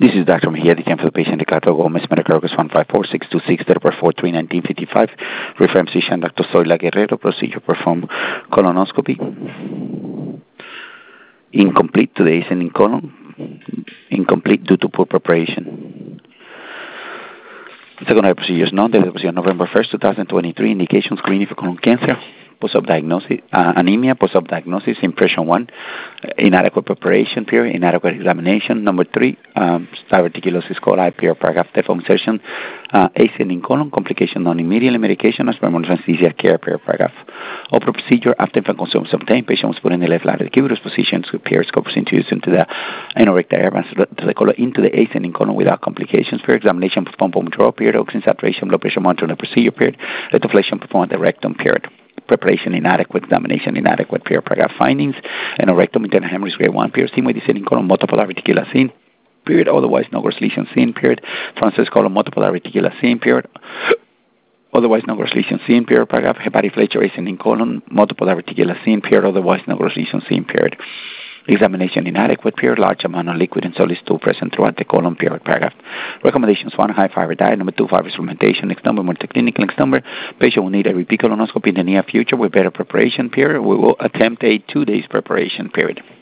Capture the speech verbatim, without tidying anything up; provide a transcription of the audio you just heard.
This is Doctor Mejia, the for the patient, Ricardo Gomez, medical records one five four six two six, date of birth four three nineteen fifty-five. Reference physician, Doctor Zoila Guerrero. Procedure performed colonoscopy. Incomplete to the ascending colon. Incomplete due to poor preparation. Secondary procedures known. The procedure November first, twenty twenty-three. Indications: screening for colon cancer. Post-op diagnosis, uh, anemia, post-op diagnosis, impression one, inadequate preparation period, inadequate examination. Number three, um, diverticulosis coli, period, paragraph, default insertion, uh, ascending colon, complication non-immediately, medication, aspirin anesthesia, care, period, paragraph. Open procedure, after infant consumed obtained, patient was put in the left lateral cubitus position, superior scope was introduced into the anorectal air to the colon, into the ascending colon without complications. Period, examination performed bone withdrawal period, oxygen saturation, blood pressure monitoring the procedure period, retoflation performed at the rectum period. Preparation inadequate, examination inadequate, period, paragraph findings, and a rectum internal hemorrhage grade one, period, seen with descending colon, multiple diverticular seen, period, otherwise no gross lesion seen, period, transverse colon, multiple diverticular seen, period, otherwise no gross lesion seen, period, paragraph, hepatic flexure ascending colon, multiple diverticular seen, period, otherwise no gross lesion seen, period. Examination inadequate, period, large amount of liquid and solid stool present throughout the colon, period, paragraph. Recommendations: one, high fiber diet. Number two, fiber supplementation. Next number, more clinical. Next number, patient will need a repeat colonoscopy in the near future with better preparation, period. We will attempt a two days preparation, period.